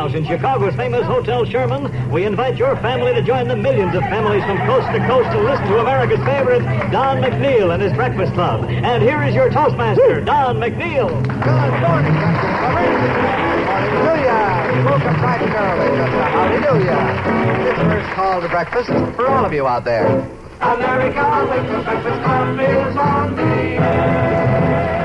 House in Chicago's famous Hotel Sherman, we invite your family to join the millions of families from coast to coast to listen to America's favorite, Don McNeil and his Breakfast Club. And here is your Toastmaster, Don McNeil. Good morning, Hallelujah. We woke up bright and early. Hallelujah. This first call to breakfast for all of you out there. America, wake the Breakfast Club is on the air.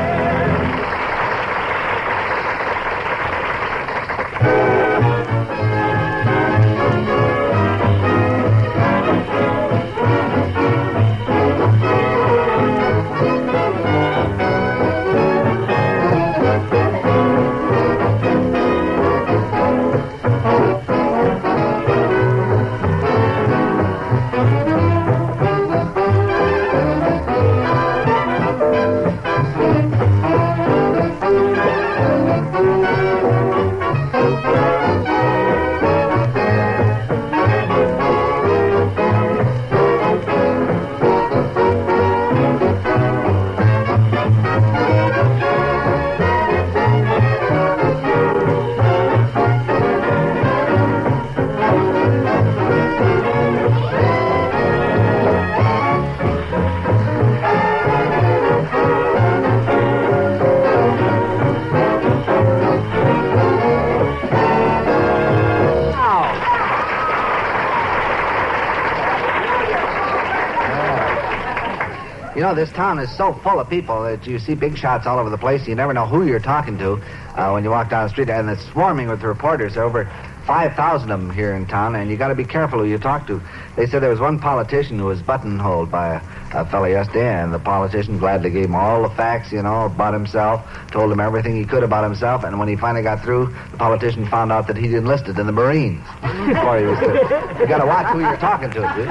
You know, this town is so full of people that you see big shots all over the place. You never know who you're talking to when you walk down the street. And it's swarming with reporters. There are over 5,000 of them here in town, and you got to be careful who you talk to. They said there was one politician who was buttonholed by a fellow yesterday, and the politician gladly gave him all the facts, you know, about himself, told him everything he could about himself, and when he finally got through, the politician found out that he'd enlisted in the Marines. Before he was through. You got to watch who you're talking to, dude.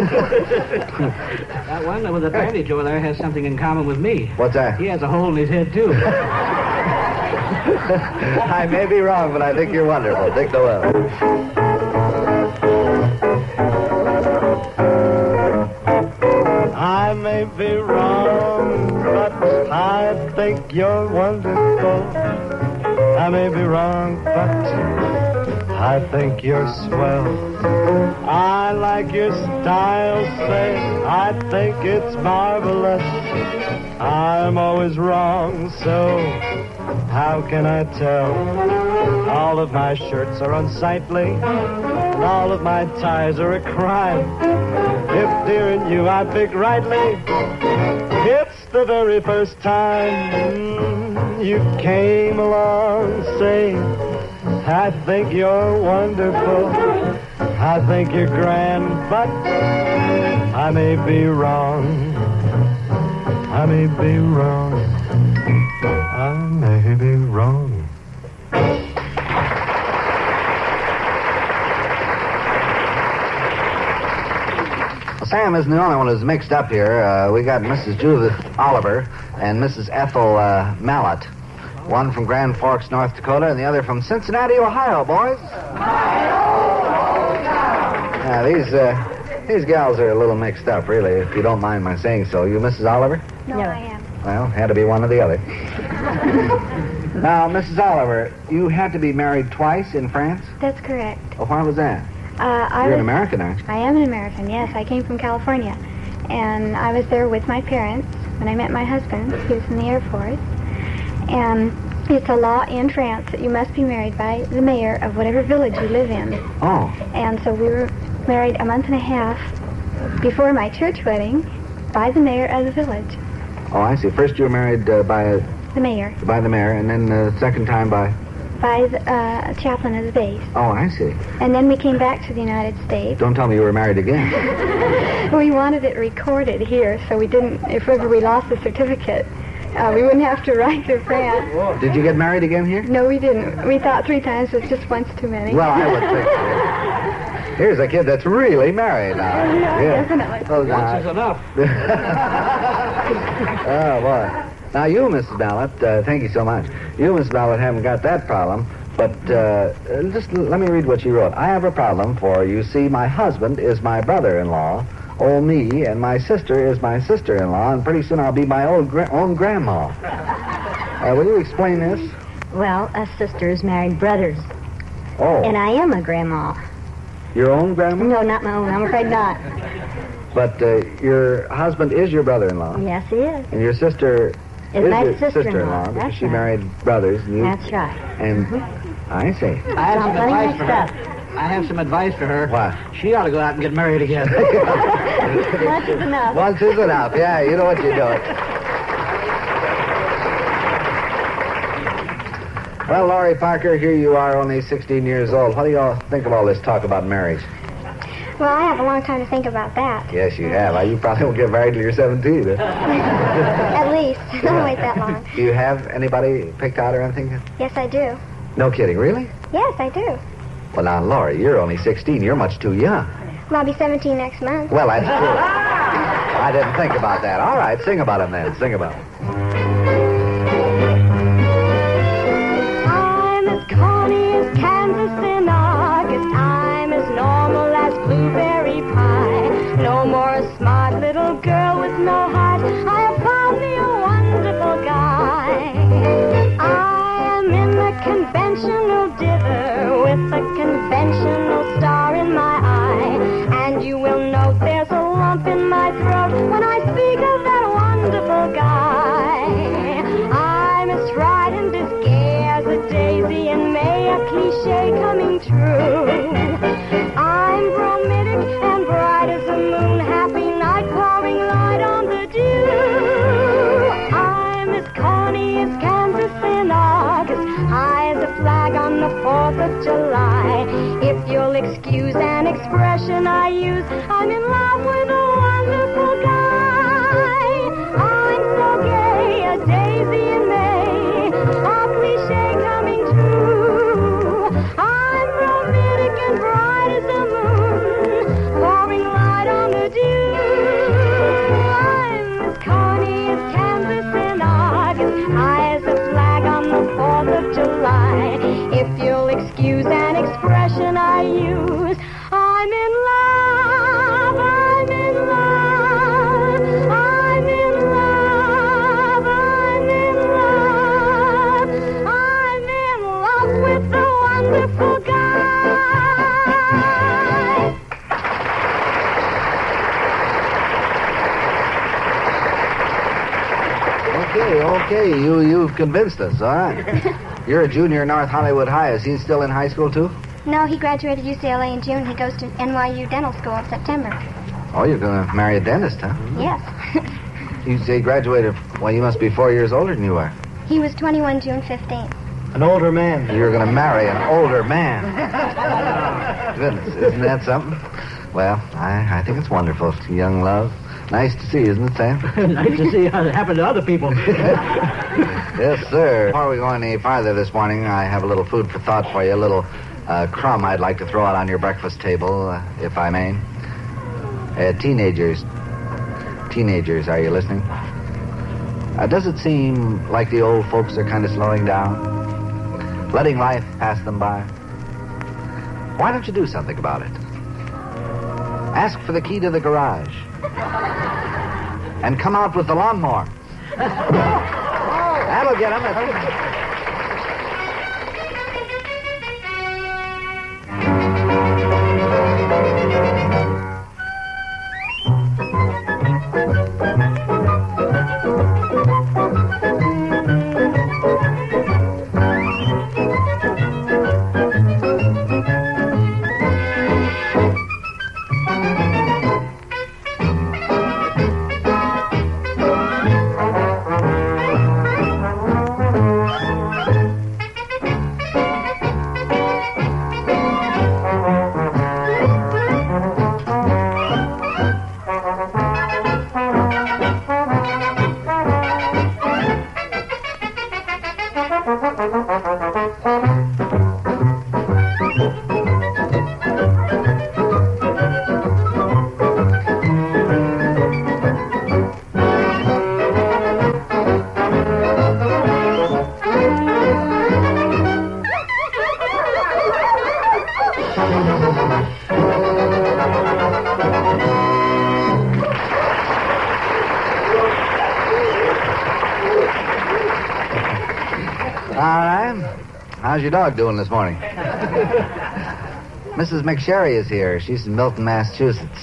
That one with the bandage over there has something in common with me. What's that? He has a hole in his head, too. I may be wrong, but I think you're wonderful. Dick Noel. I may be wrong, but I think you're wonderful. I may be wrong, but I think you're swell. I like your style, say, I think it's marvelous. I'm always wrong, so how can I tell? All of my shirts are unsightly, and all of my ties are a crime. If, dear, and you I pick rightly, it's the very first time you came along saying, I think you're wonderful, I think you're grand, but I may be wrong, I may be wrong, I may be wrong. Sam isn't the only one who's mixed up here. We got Mrs. Judith Oliver and Mrs. Ethel Mallett. One from Grand Forks, North Dakota, and the other from Cincinnati, Ohio, boys. These gals are a little mixed up, really, if you don't mind my saying so. You Mrs. Oliver? No, I am. Well, had to be one or the other. Now, Mrs. Oliver, you had to be married twice in France? That's correct. Oh, why was that? You're an American, aren't you? I am an American, yes. I came from California. And I was there with my parents when I met my husband. He was in the Air Force. And it's a law in France that you must be married by the mayor of whatever village you live in. Oh. And so we were married a month and a half before my church wedding by the mayor of the village. Oh, I see. First you were married by the mayor. By the mayor, and then the second time by the chaplain of the base. Oh, I see. And then we came back to the United States. Don't tell me you were married again. We wanted it recorded here, so we didn't, if ever we lost the certificate, we wouldn't have to write to France. Did you get married again here? No, we didn't. We thought 3 times was just once too many. Well, I would think so. Here's a kid that's really married now. Yeah, definitely. Oh, once is enough. Oh, boy. Now, you, Mrs. Ballot, thank you so much. You, Mrs. Ballot, haven't got that problem, but just let me read what she wrote. I have a problem, for you see, my husband is my brother-in-law, old me, and my sister is my sister-in-law, and pretty soon I'll be my own grandma. Will you explain this? Well, us sisters married brothers. Oh. And I am a grandma. Your own grandma? No, not my own. I'm afraid not. But your husband is your brother-in-law. Yes, he is. And your sister Is my your sister-in-law. because That's she right. married brothers. And you, That's right. And I see. I have some Something advice for mixed her. I have some advice for her. What? She ought to go out and get married again. Once is enough. Once is enough. Yeah, you know what you're doing. Well, Laurie Parker, here you are, only 16 years old. What do you all think of all this talk about marriage? Well, I have a long time to think about that. Yes, you have. You probably won't get married till you're 17. At least. Don't wait that long. Do you have anybody picked out or anything? Yes, I do. No kidding, really? Yes, I do. Well, now, Laurie, you're only 16. You're much too young. Well, I'll be 17 next month. Well, that's true. I didn't think about that. All right, sing about him then. Sing about him. I'm as corny as Kansas in August. I'm as normal as blueberry pie. No more a smart little girl with no heart. I have found me a wonderful guy. I am in the conventional dither with a conventional star in my eye. And you will note there's a lump in my throat when I speak of that wonderful guy. I'm as frightened as gay as a daisy in May, a cliche coming true. I'm bromidic and bright as a moon, happy night pouring light on the dew. I'm as corny as Kansas in August, high as a flag on the 4th of July. If you'll excuse an expression I use, I'm in love with a wonderful guy. I'm so gay, a daisy in May, a cliche coming true. I'm romantic and bright as the moon, pouring light on the dew. I'm as corny as Kansas in August, high as a flag on the 4th of July. If you'll excuse an expression I use, I'm in love, I'm in love, I'm in love, I'm in love, I'm in love with the wonderful guy. Okay, you've convinced us, all right. You're a junior at North Hollywood High. Is he still in high school, too? No, he graduated UCLA in June. He goes to NYU Dental School in September. Oh, you're going to marry a dentist, huh? Yes. You say he graduated. Well, you must be 4 years older than you are. He was 21 June 15th. An older man. You're going to marry an older man. Goodness, isn't that something? Well, I think it's wonderful, young love. Nice to see you, isn't it, Sam? Nice to see how it happened to other people. Yes, sir. Before we go any farther this morning, I have a little food for thought for you, a little crumb I'd like to throw out on your breakfast table, if I may. Teenagers, are you listening? Does it seem like the old folks are kind of slowing down? Letting life pass them by? Why don't you do something about it? Ask for the key to the garage. And come out with the lawnmower. That'll get them. All right. How's your dog doing this morning? Mrs. McSherry is here. She's in Milton, Massachusetts.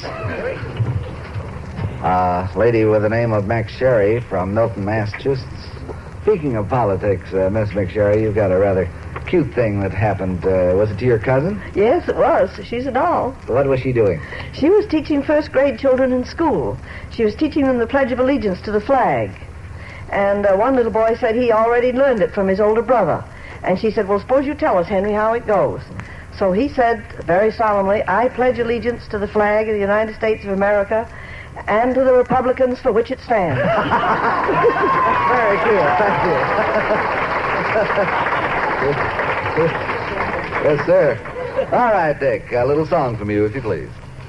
Lady with the name of McSherry from Milton, Massachusetts. Speaking of politics, Miss McSherry, you've got a rather cute thing that happened. Was it to your cousin? Yes, it was. She's a doll. What was she doing? She was teaching first-grade children in school. She was teaching them the Pledge of Allegiance to the flag. And one little boy said he already learned it from his older brother. And she said, well, suppose you tell us, Henry, how it goes. So he said, very solemnly, I pledge allegiance to the flag of the United States of America and to the Republicans for which it stands. Very cute. Thank you. Yes, sir. All right, Dick. A little song from you, if you please.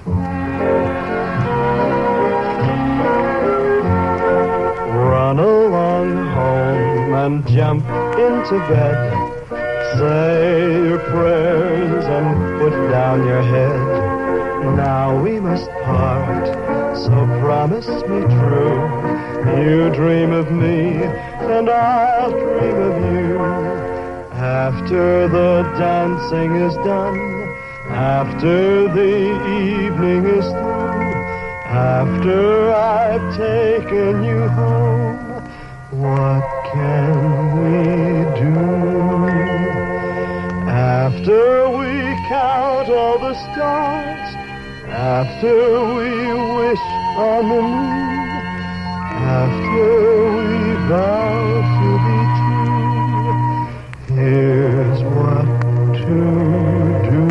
Run along home and jump into bed. Say your prayers and put down your head. Now we must part, so promise me true. You dream of me, and I'll dream of you. After the dancing is done, after the evening is through, after I've taken you home, what can we do? After we count all the stars, after we wish on the moon, after we vow to be true, here's what to do.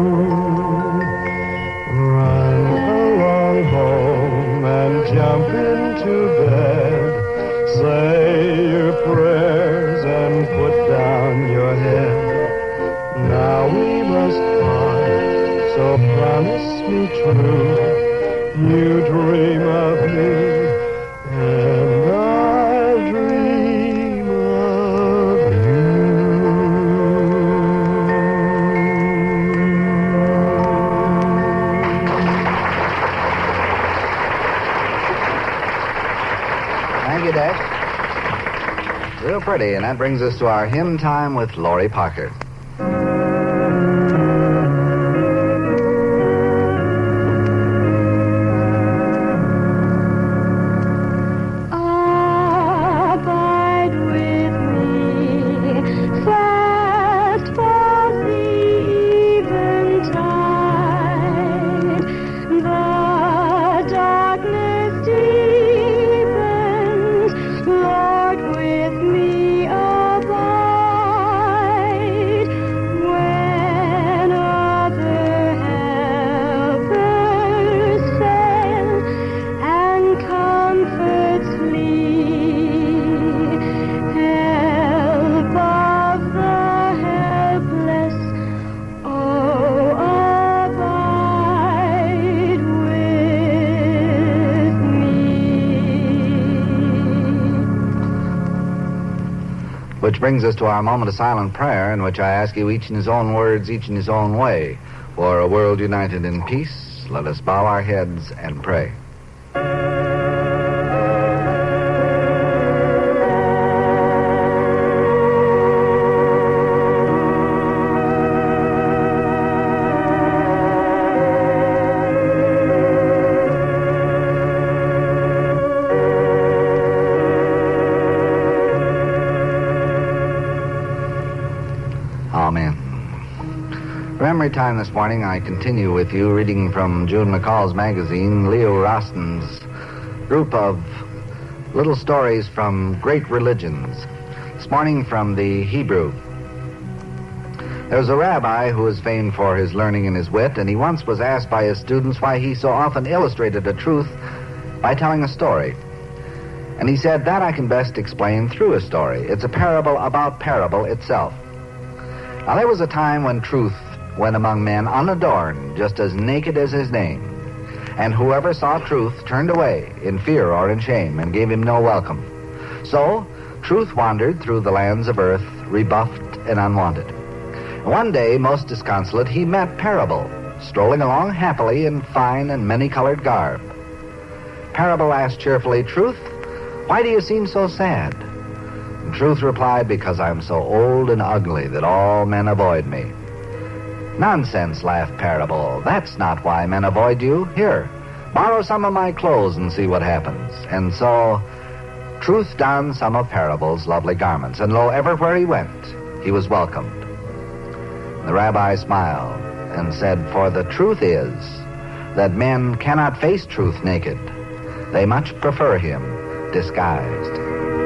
Run along home and jump into bed. Say your prayers and put down your head. Now we must part, so promise me true. You dream of me, and I'll dream of you. Thank you, Dick. Real pretty, and that brings us to our hymn time with Lori Parker. Which brings us to our moment of silent prayer, in which I ask you, each in his own words, each in his own way, for a world united in peace. Let us bow our heads and pray. Amen. For memory time this morning, I continue with you reading from June McCall's magazine, Leo Roston's group of little stories from great religions. This morning from the Hebrew. There was a rabbi who was famed for his learning and his wit, and he once was asked by his students why he so often illustrated a truth by telling a story. And he said, that I can best explain through a story. It's a parable about parable itself. Now, there was a time when truth went among men unadorned, just as naked as his name. And whoever saw truth turned away in fear or in shame and gave him no welcome. So, truth wandered through the lands of earth, rebuffed and unwanted. One day, most disconsolate, he met Parable, strolling along happily in fine and many-colored garb. Parable asked cheerfully, Truth, why do you seem so sad? And Truth replied, because I'm so old and ugly that all men avoid me. Nonsense, laughed Parable. That's not why men avoid you. Here, borrow some of my clothes and see what happens. And so, Truth donned some of Parable's lovely garments, and lo, everywhere he went, he was welcomed. The rabbi smiled and said, for the truth is that men cannot face truth naked. They much prefer him disguised.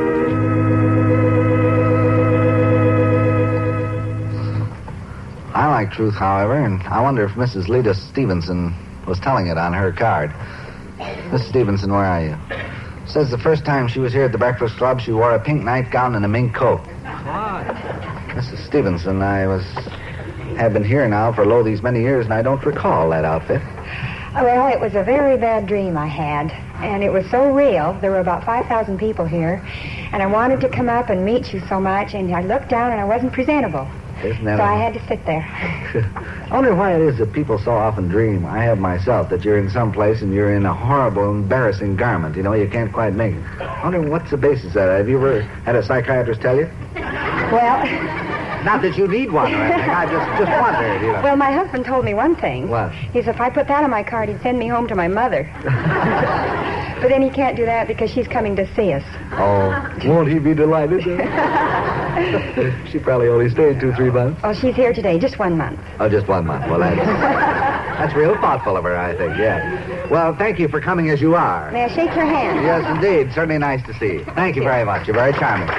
I like truth, however, and I wonder if Mrs. Lita Stevenson was telling it on her card. Mrs. Stevenson, where are you? Says the first time she was here at the Breakfast Club, she wore a pink nightgown and a mink coat. Mrs. Stevenson, have been here now for these many years, and I don't recall that outfit. Well, it was a very bad dream I had, and it was so real. There were about 5,000 people here, and I wanted to come up and meet you so much, and I looked down and I wasn't presentable. Isn't that So I had to sit there. I wonder why it is that people so often dream, I have myself, that you're in some place and you're in a horrible, embarrassing garment. You know, you can't quite make it. I wonder what's the basis of that. Have you ever had a psychiatrist tell you? Well, Not that you need one or anything. I just wondered, you know. well, my husband told me one thing. What? He said if I put that on my card, he'd send me home to my mother. But then he can't do that because she's coming to see us. Oh, won't he be delighted? She probably only stayed 2-3 months. Oh, she's here today, just 1 month. Oh, just 1 month. Well, that's real thoughtful of her, I think, yeah. Well, thank you for coming as you are. May I shake your hand? Yes, indeed. Certainly nice to see you. Thank you very much. You're very charming.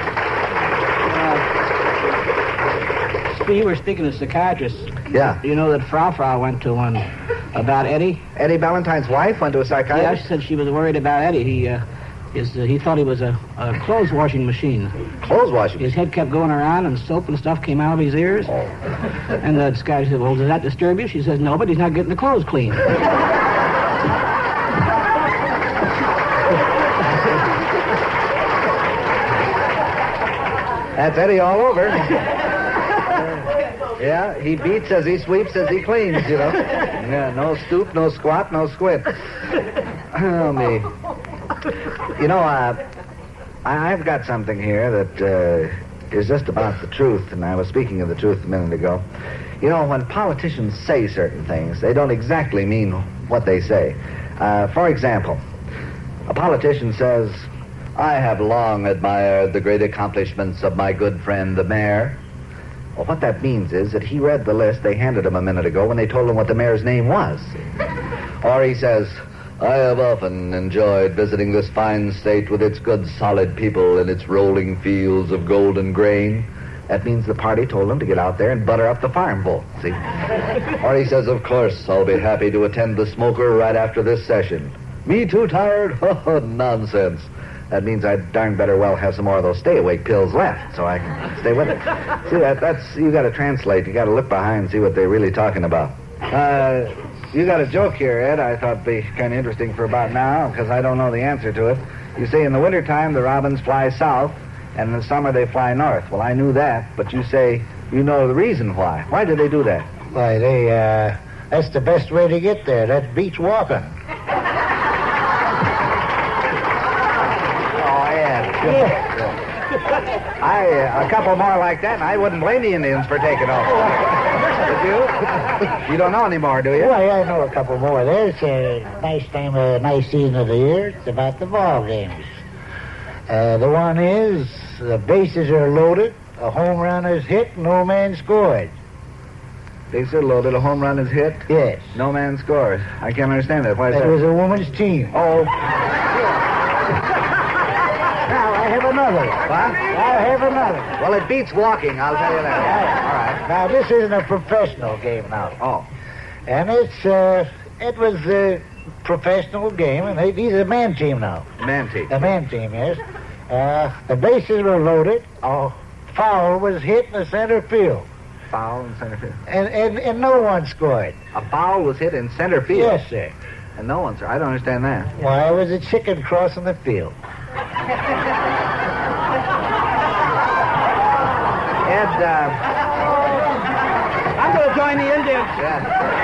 You were speaking of psychiatrists. Yeah. You know that Frau went to one about Eddie? Eddie Ballantyne's wife went to a Yeah, psychiatrist? she said she was worried about Eddie. He thought he was a clothes washing machine. Clothes washing. His head kept going around and soap and stuff came out of his ears. Oh. And the guy said, well, does that disturb you? She says, no, but he's not getting the clothes clean. That's Eddie all over. Yeah, he beats as he sweeps as he cleans, you know. Yeah, no stoop, no squat, no squint. Oh, me. You know, I've got something here that is just about the truth, and I was speaking of the truth a minute ago. You know, when politicians say certain things, they don't exactly mean what they say. For example, a politician says, I have long admired the great accomplishments of my good friend, the mayor. Well, what that means is that he read the list they handed him a minute ago when they told him what the mayor's name was. Or he says, I have often enjoyed visiting this fine state with its good solid people and its rolling fields of golden grain. That means the party told him to get out there and butter up the farm bull, see? Or he says, of course, I'll be happy to attend the smoker right after this session. Me too tired? Oh, nonsense. That means I'd darn better well have some more of those stay-awake pills left so I can stay with it. See, that's you got to translate. You got to look behind and see what they're really talking about. You got a joke here, Ed, I thought would be kind of interesting for about now, because I don't know the answer to it. You say in the wintertime the robins fly south, and in the summer they fly north. Well, I knew that, but you say you know the reason why. Why do they do that? Why, that's the best way to get there. That's beach walking. A couple more like that, and I wouldn't blame the Indians for taking off. Would you? You don't know any more, do you? Why, I know a couple more. There's a nice season of the year. It's about the ball games. The one is, the bases are loaded, a home run is hit, no man scored. Bases are loaded, a home run is hit? Yes. No man scores. I can't understand that. Why is That that? was a woman's team. Oh. Now, I have another one. What? I have another. Well, it beats walking, I'll tell you that. All right. Now, this isn't a professional game now. Oh. And it was a professional game, and he's a man team now. Man team. A man team, yes. The bases were loaded. A foul was hit in the center field. Foul in center field. And no one scored. A foul was hit in center field? Yes, sir. And no one, sir. I don't understand that. Why, it was a chicken crossing the field. Ed, I'm going to join the Indians. yeah.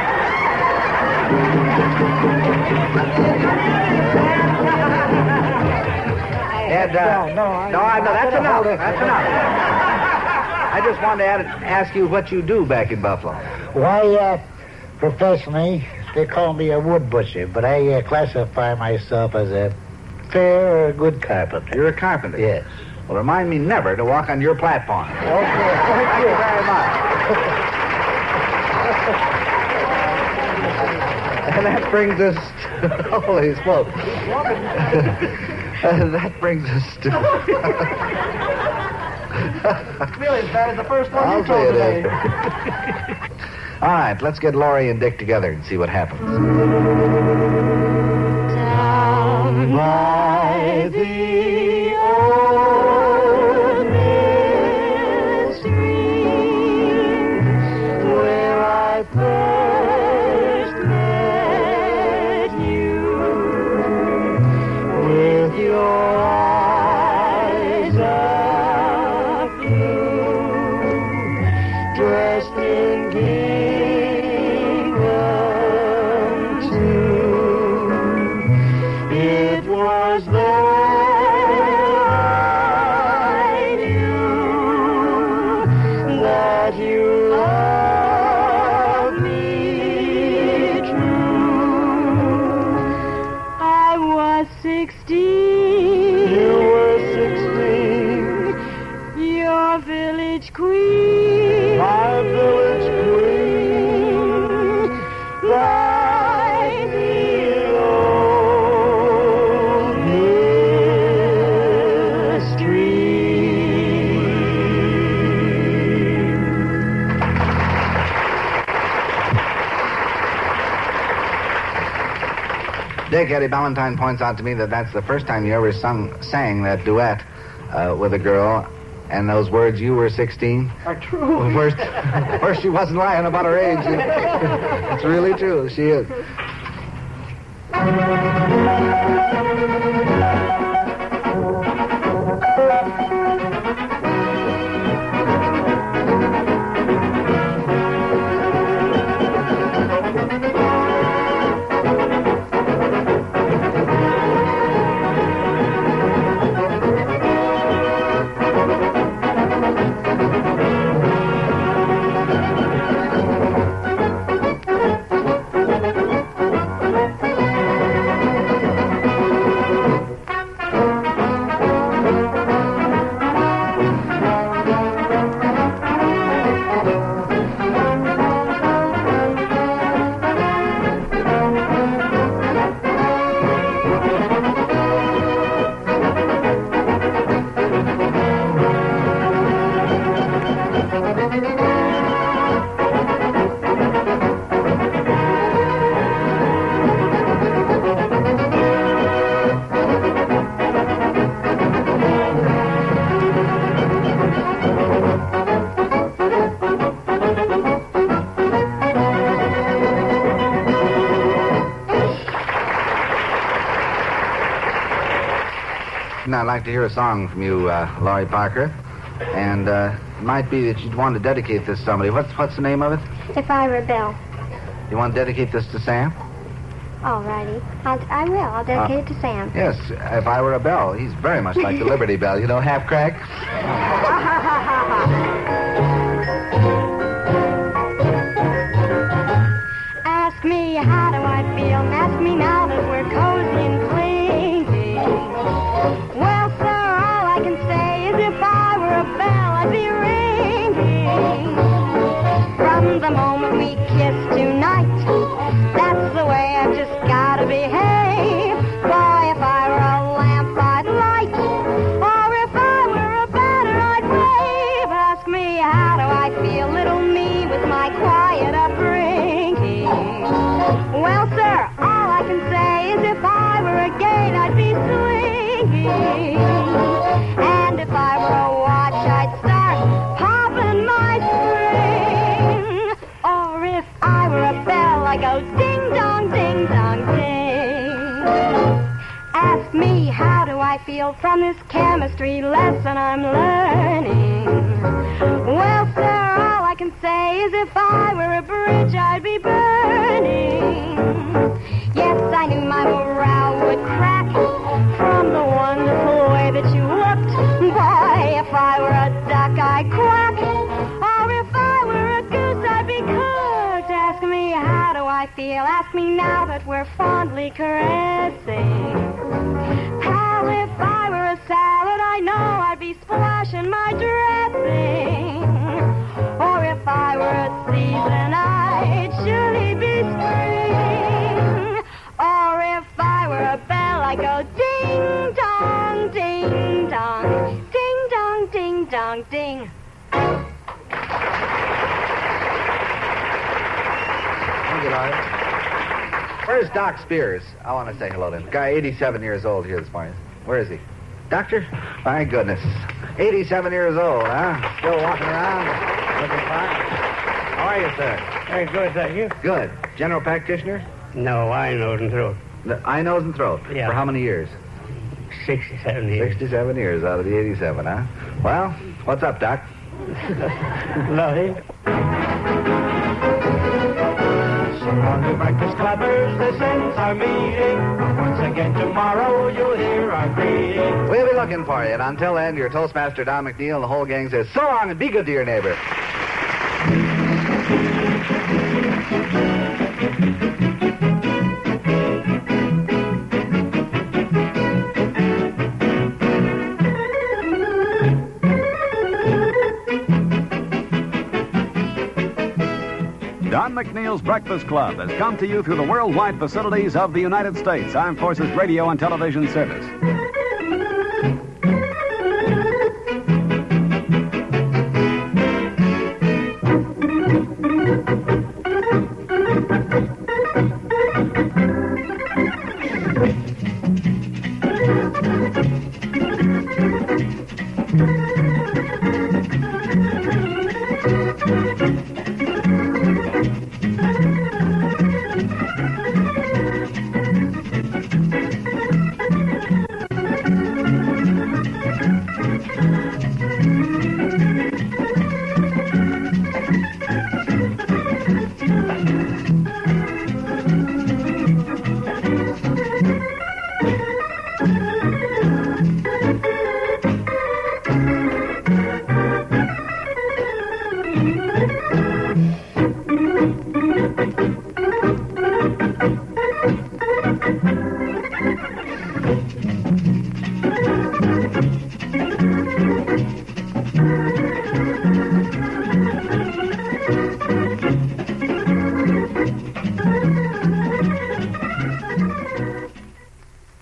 Ed, no, that's enough. That's enough. I just wanted to ask you what you do back in Buffalo. Why, professionally, they call me a wood butcher, but I classify myself as a fair or good carpenter. You're a carpenter? Yes. Well, remind me never to walk on your platform. Okay, Thank you very much. And that brings us to... Holy smokes. That brings us to... Really as bad as the first one I'll you told say today. it is. All right, let's get Laurie and Dick together and see what happens. Down by the old mill stream, where I first met you, with your eyes of blue, dressed in gingham too. It was there I knew that you loved me true. I was 16. You were 16. Your village queen. My village queen. By the old mill stream. Dick, Eddie Ballantyne points out to me that that's the first time you ever sang that duet with a girl, and those words, you were 16. Are true. First, she wasn't lying about her age. It's really true. She is. I'd like to hear a song from you, Laurie Parker. And it might be that you'd want to dedicate this to somebody. What's the name of it? If I Rebel. You want to dedicate this to Sam? Alrighty. I will. I'll dedicate it to Sam. Yes, If I Were a Bell. He's very much like the Liberty Bell, you know, half crack. Ask me how do I feel, ask me now that we're cozy and clingy. Well, sir, all I can say is if I were a bell, I'd be ringing. From the moment we kissed tonight, that's the way I've just gotta behave. Boy, if I were a lamp, I'd light, or if I were a banner, I'd wave. Ask me how do I feel, little me with my quiet upbringing. Well, sir, all I can say is if I were a gate, I'd be swinging. And if I were a watch, I'd start popping my spring. Or if I were a bell, I go ding-dong, ding-dong, ding. Ask me how do I feel from this chemistry lesson I'm learning. Well, sir, all I can say is if I were a bridge, I'd be burning. Yes, I knew my morale would crack from the wonderful way that you looked. Boy, if I were a duck, I'd quack. Or if I were a goose, I'd be cooked. I feel. Ask me now that we're fondly caressing. Pal, if I were a salad, I know I'd be splashing my dressing. Or if I were a season, I'd surely be spring. Or if I were a bell, I'd go ding dong, ding dong, ding dong, ding dong, ding. Where's Doc Spears? I want to say hello to him. Guy, 87 years old here this morning. Where is he? Doctor? My goodness. 87 years old, huh? Still walking around, looking fine. How are you, sir? Very good, thank you. Good. General practitioner? No, eye, nose, and throat. The eye, nose, and throat. Yeah. For how many years? 67 years. 67 years out of the 87, huh? Well, what's up, Doc? Nothing. So long, the Breakfast Clubbers, this ends our meeting. Once again tomorrow you'll hear our greeting. We'll be looking for you, and until then, your Toastmaster Don McNeil and the whole gang says so long and be good to your neighbor. Don McNeil's Breakfast Club has come to you through the worldwide facilities of the United States Armed Forces Radio and Television Service.